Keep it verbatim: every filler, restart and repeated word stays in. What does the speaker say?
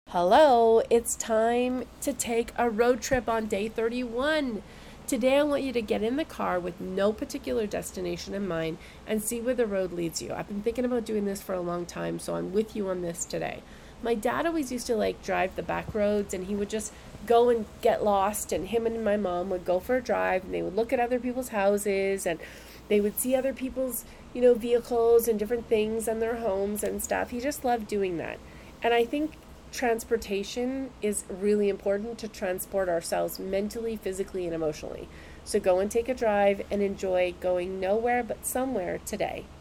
Hello, it's time to take a road trip on day thirty-one. Today, I want you to get in the car with no particular destination in mind and see where the road leads you. I've been thinking about doing this for a long time, so I'm with you on this today. My dad always used to like drive the back roads, and he would just go and get lost, and him and my mom would go for a drive, and they would look at other people's houses, and they would see other people's, you know, vehicles and different things and their homes and stuff. He just loved doing that. And I think transportation is really important to transport ourselves mentally, physically, and emotionally. So go and take a drive and enjoy going nowhere but somewhere today.